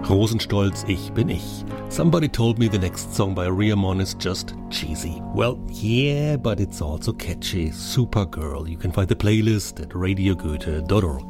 Rosenstolz, Ich bin ich. Somebody told me the next song by Rehman is just cheesy. Well, yeah, but it's also catchy. Supergirl. You can find the playlist at radiogoethe.org.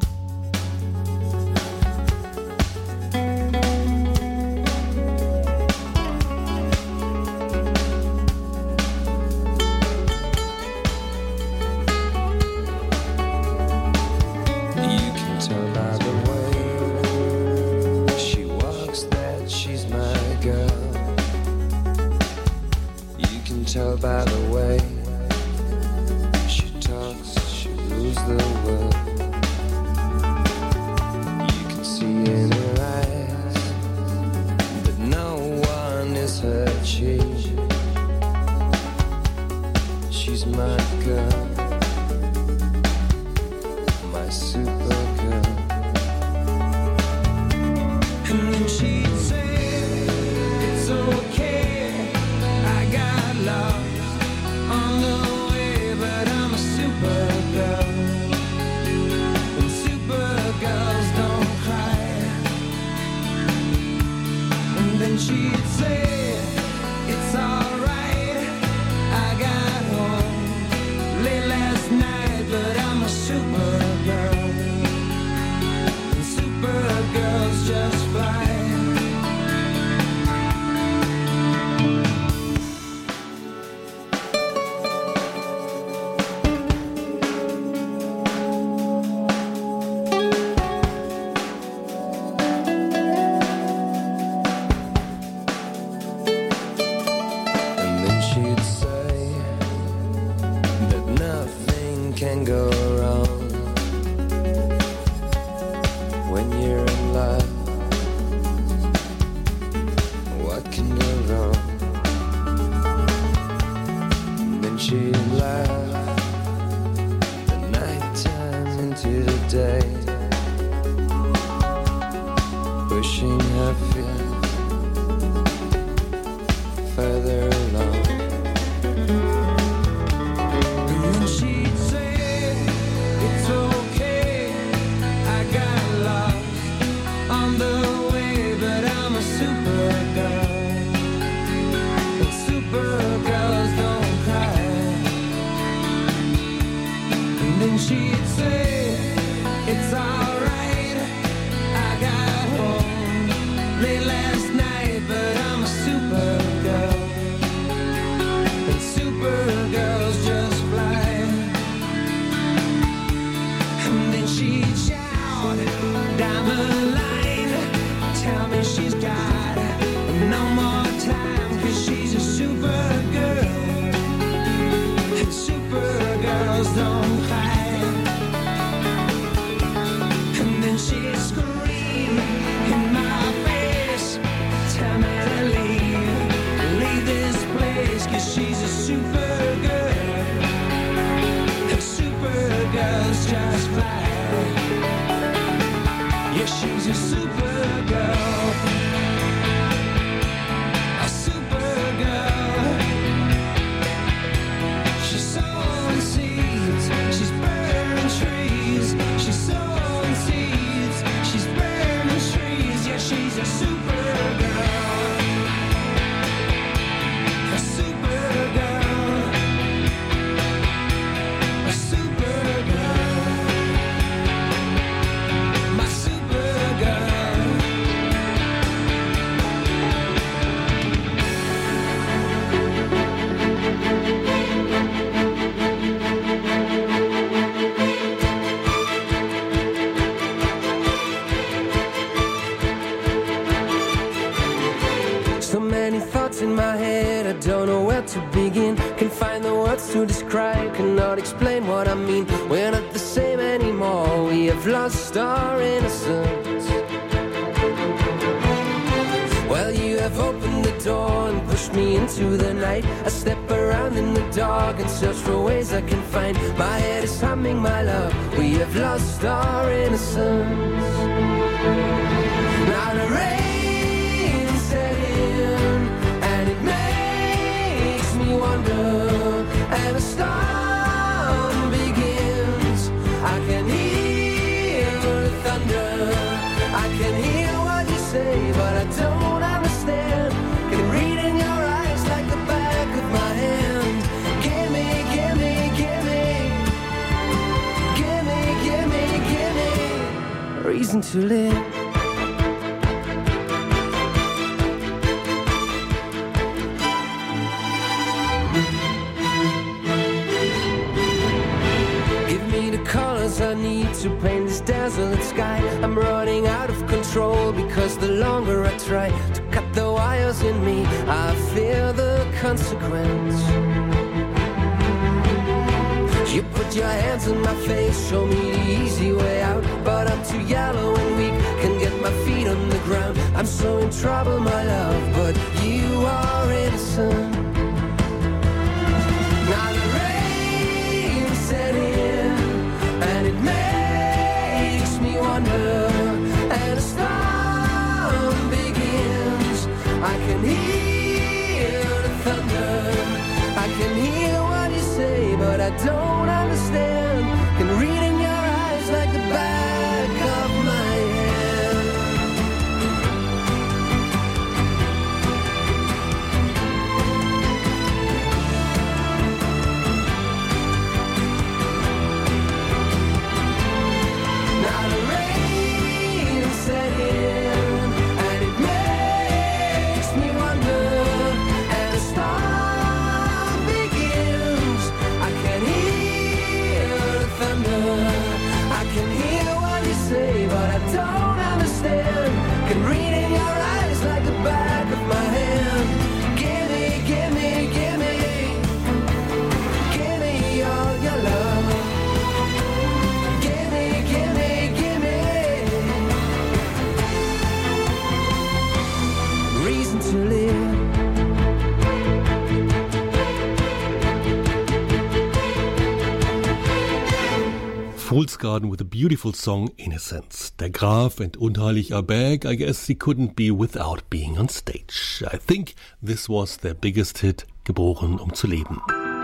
To describe, cannot explain what I mean. We're not the same anymore. We have lost our innocence. Well, you have opened the door and pushed me into the night. I step around in the dark and search for ways I can find. My head is humming, my love. We have lost our innocence. Now the rain set in and it makes me wonder. And the storm begins. I can hear the thunder. I can hear what you say, but reason to live. I need to paint this desolate sky. I'm running out of control because the longer I try to cut the wires in me, I fear the consequence. You put your hands on my face, show me the easy way out, but I'm too yellow and weak, can't get my feet on the ground. I'm so in trouble, my love, but you are innocent. Now the rain set in, and it makes me wonder, and a storm begins. I can hear the thunder, I can hear what you say, but I don't understand. Can read in your eyes like the back of my hand. Now the rain set in, and it makes me wonder, and the storm begins. I can hear the thunder, I can hear what you say, but I don't understand. Can read in your eyes like the back of my hand. Gimme, gimme, gimme, gimme all your love. Gimme, gimme, gimme reason to live. Fool's Garden with a beautiful song, Innocence. Der Graf and Unheilig are back. I guess he couldn't be without being on stage. I think this was their biggest hit, Geboren um zu leben.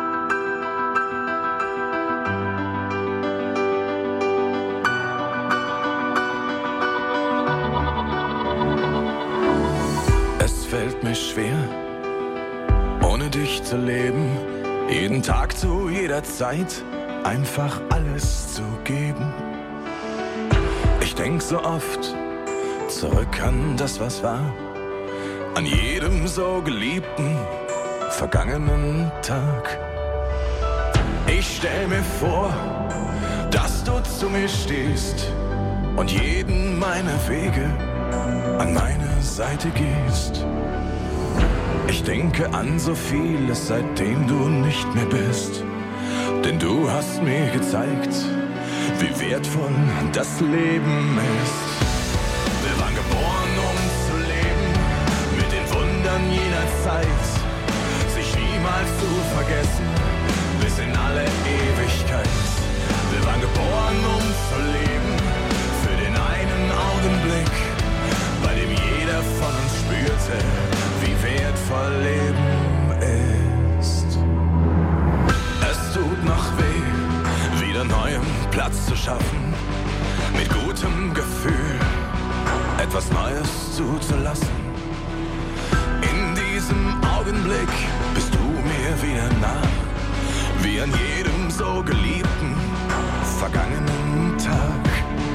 Es fällt mir schwer, ohne dich zu leben, jeden Tag zu jeder Zeit einfach alles zu geben. Ich denk so oft zurück an das, was war, an jedem so geliebten, vergangenen Tag. Ich stell mir vor, dass du zu mir stehst und jeden meiner Wege an meine Seite gehst. Ich denke an so vieles, seitdem du nicht mehr bist. Denn du hast mir gezeigt, wie wertvoll das Leben ist. Wir waren geboren, um zu leben, mit den Wundern jener Zeit, sich niemals zu vergessen, bis in alle Ewigkeit. Wir waren geboren, um zu leben, für den einen Augenblick, bei dem jeder von uns spürte, wie wertvoll Leben ist. Es tut noch weh, wieder neuem Platz zu schaffen, mit gutem Gefühl etwas Neues zuzulassen. In diesem Augenblick bist du mir wieder nah, wie an jedem so geliebten, vergangenen Tag.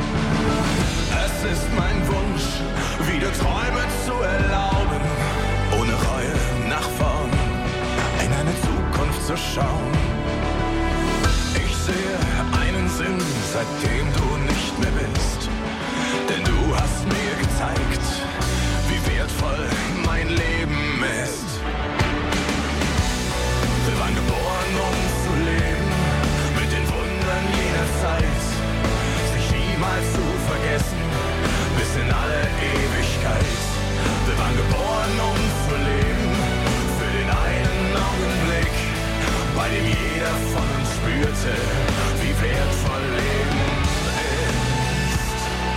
Es ist mein Wunsch, wieder Träume zu erlauben, ohne Reue nach vorn in eine Zukunft zu schauen. Ich sehe einen Sinn, seitdem du nicht mehr bist, denn du hast mir gezeigt, wie wertvoll mein Leben ist. Wir waren geboren, um zu leben, mit den Wundern jener Zeit, sich niemals zu vergessen, bis in alle Ewigkeit. Wir waren geboren, um zu leben, für den einen Augenblick, bei dem jeder von uns spürte, wie wertvoll Leben ist.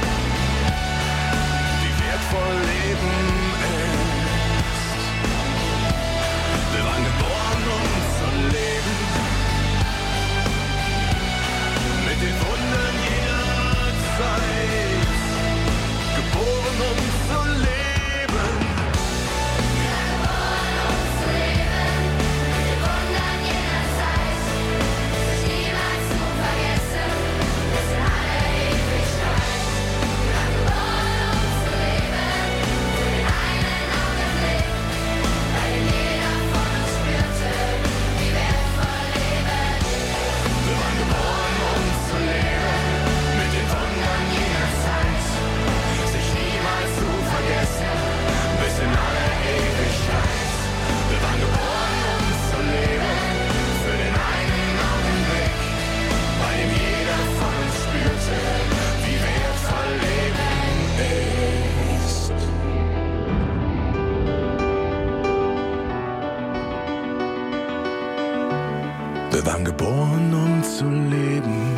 Wie wertvoll Leben ist. Wir waren geboren, um zu leben, mit den Wundern jener Zeit. Geboren, um zu leben. Wir waren geboren, um zu leben.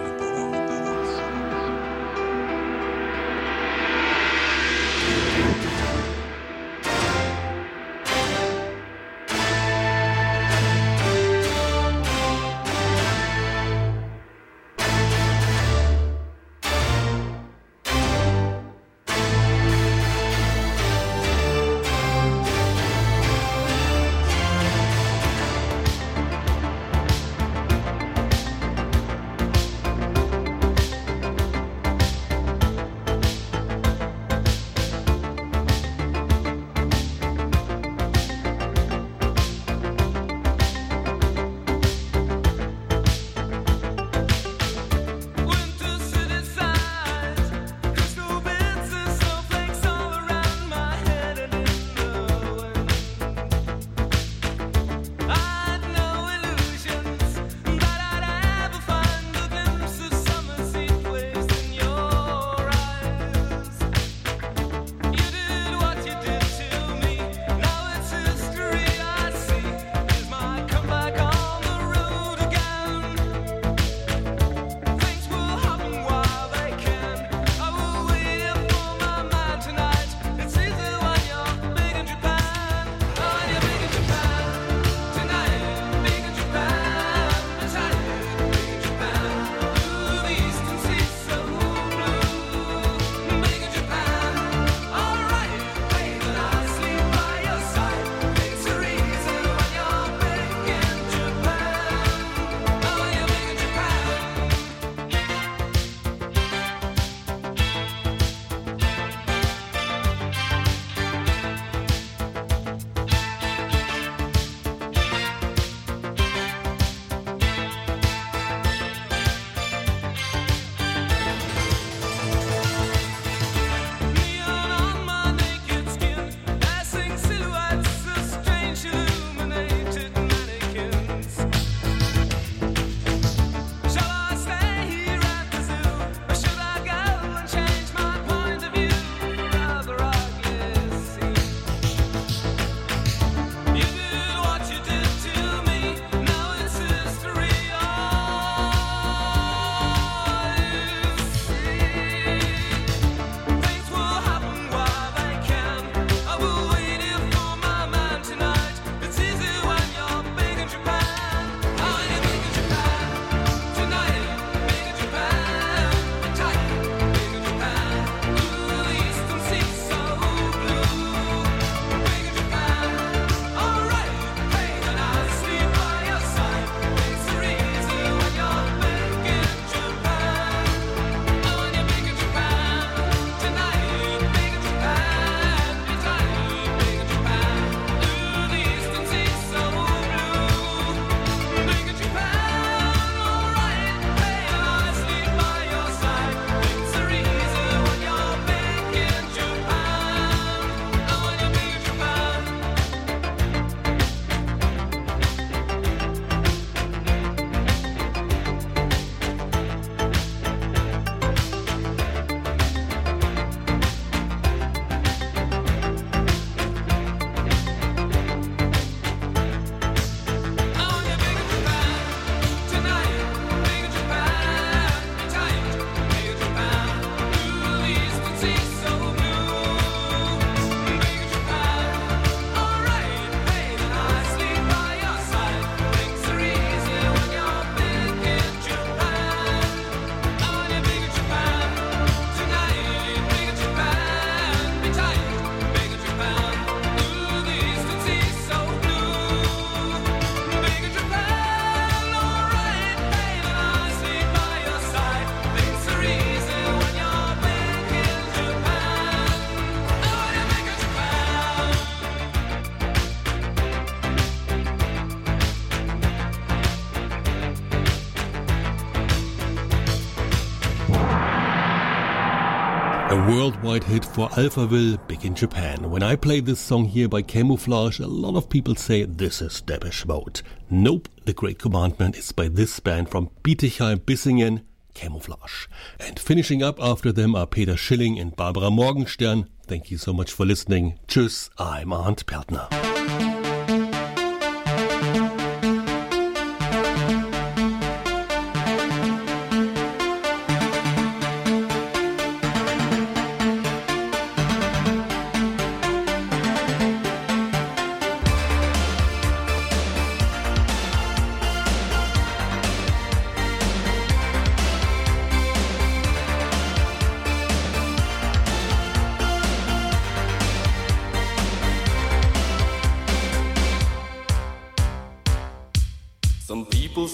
A worldwide hit for Alphaville, Big in Japan. When I play this song here by Camouflage, a lot of people say this is Depeche Mode. Nope, the Great Commandment is by this band from Bietigheim-Bissingen, Camouflage. And finishing up after them are Peter Schilling and Barbara Morgenstern. Thank you so much for listening. Tschüss, I'm Arndt Pertner.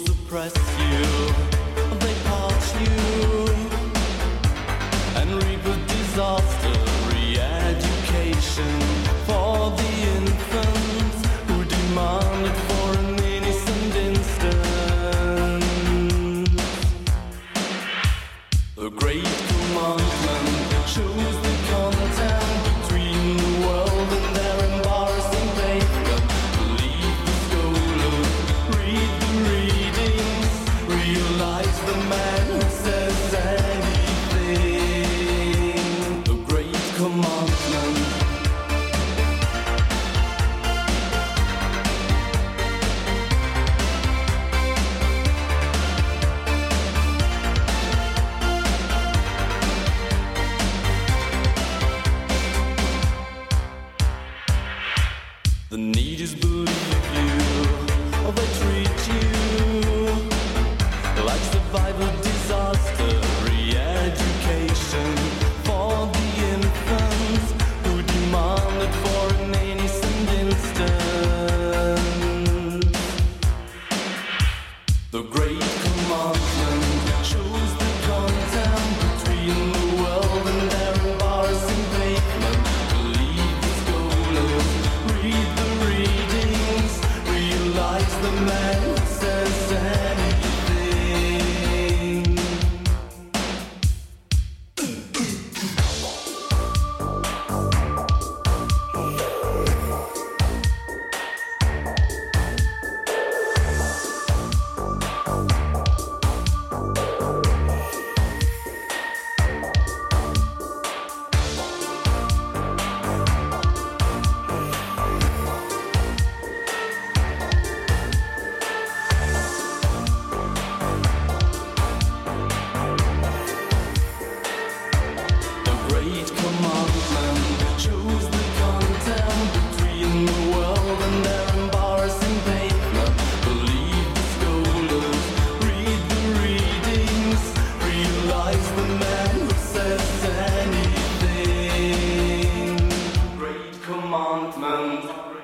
suppress you, they parch you and reap a disaster. Re-education for the infants who demand it for an innocent instant. The great commandment shows the content between the world and their embarrassing pavement. Believe the scholars, read the readings, realize the man who says anything. The great commandment. The need is believe you, or they treat you like survival disaster. Re-education for the infants who demand it for an innocent instant. The great commandment shows the content between the world and their embarrassing pavement. Believe the scholars, read the readings, realize the man who says anything. The great commandment shows the content between the world and their embarrassing pavement. Believe the scholars, read the readings, realize the man who says anything. Great commandment.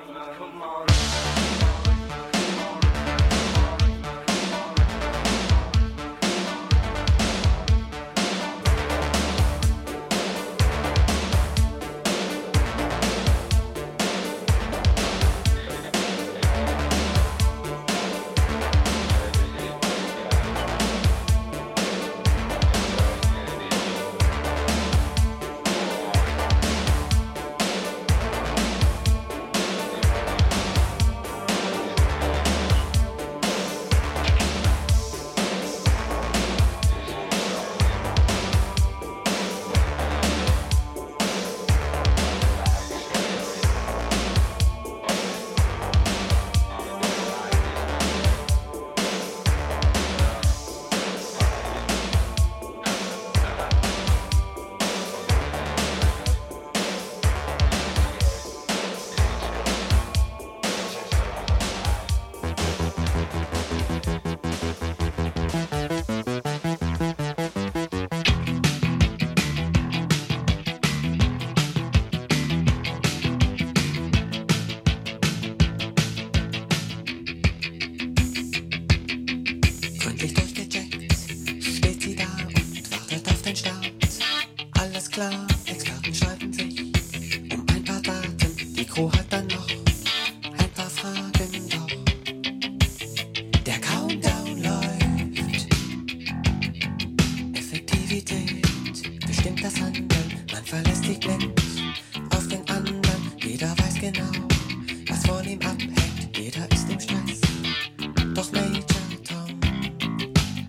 Gründlich durchgecheckt, steht sie da und wartet auf den Start. Alles klar, Experten streiten sich um ein paar Daten. Die Crew hat dann noch ein paar Fragen, doch der Countdown läuft. Effektivität bestimmt das Handeln. Man verlässt sich blind auf den anderen. Jeder weiß genau, was von ihm abhängt. Jeder ist im Stress, doch Major Tom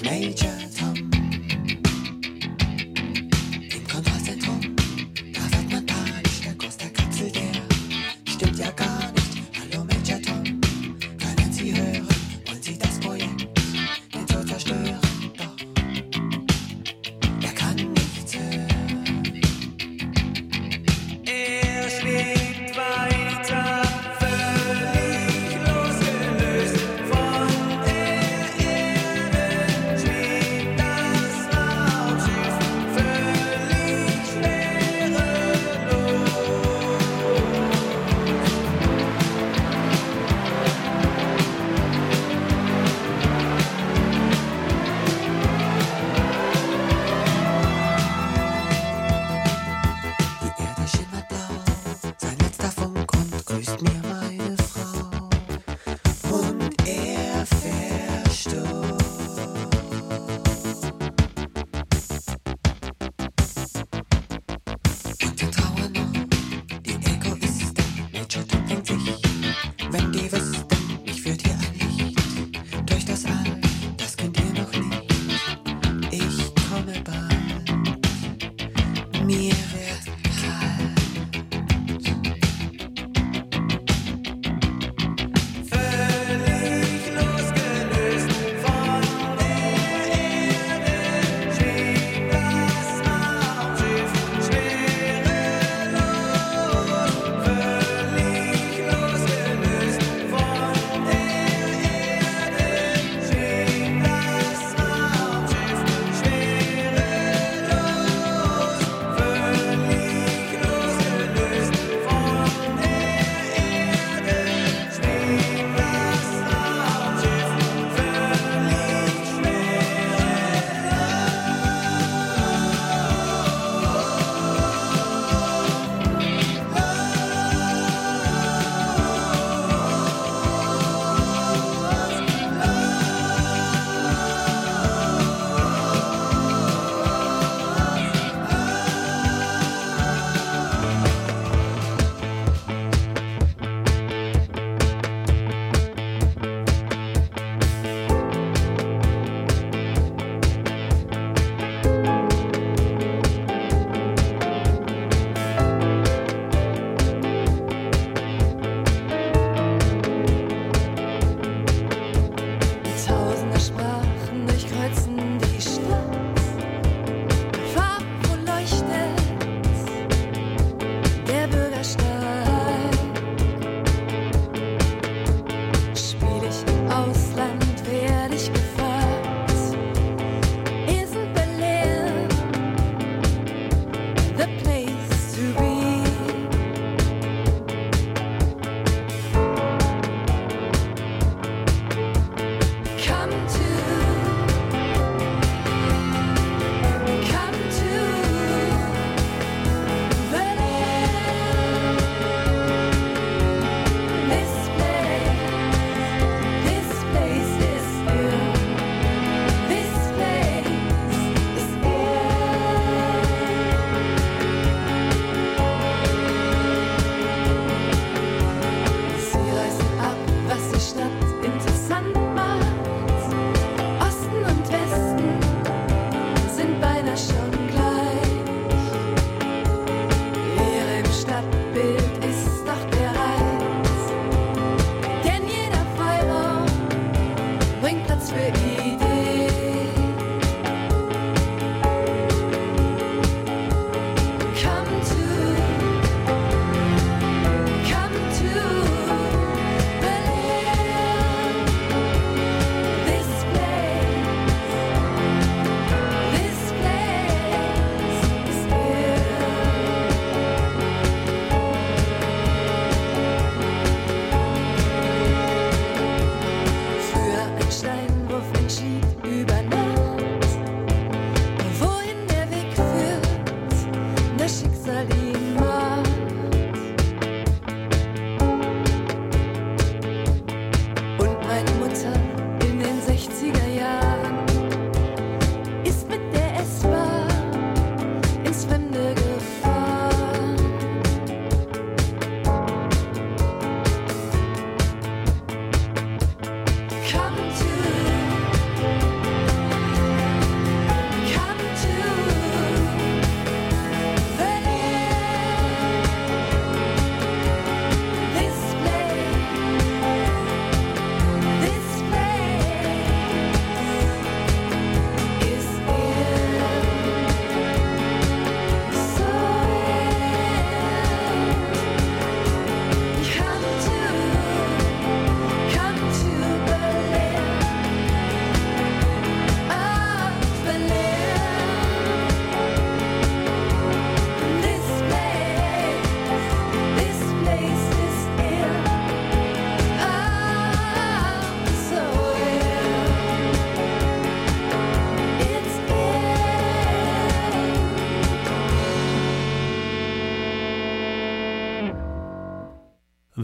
Major Tom. Im Kontrollzentrum, da wird man panisch. Der Kurs der Kapsel, der stimmt ja gar nicht. Hallo Major Tom, können Sie hören? Wollen Sie das Projekt den Tod zerstören? Doch, er kann nichts hören. Er schwebt weiter, völlig losgelöst von der Erde, schwebt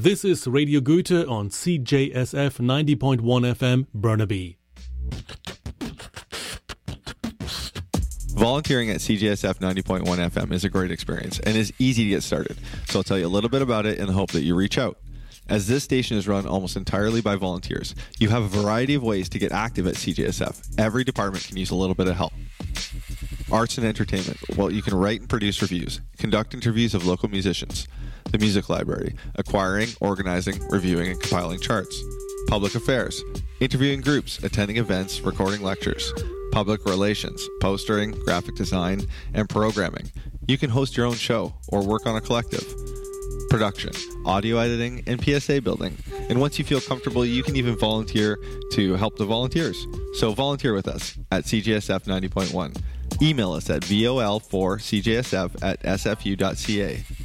This is Radio Goethe on CJSF 90.1 FM, Burnaby. Volunteering at CJSF 90.1 FM is a great experience and is easy to get started. So I'll tell you a little bit about it in the hope that you reach out. As this station is run almost entirely by volunteers, you have a variety of ways to get active at CJSF. Every department can use a little bit of help. Arts and entertainment. Well, you can write and produce reviews, conduct interviews of local musicians. The music library. Acquiring, organizing, reviewing, and compiling charts. Public affairs. Interviewing groups, attending events, recording lectures. Public relations, postering, graphic design, and programming. You can host your own show or work on a collective. Production, audio editing, and PSA building. And once you feel comfortable, you can even volunteer to help the volunteers. So volunteer with us at CJSF 90.1. Email us at vol4cjsf@sfu.ca.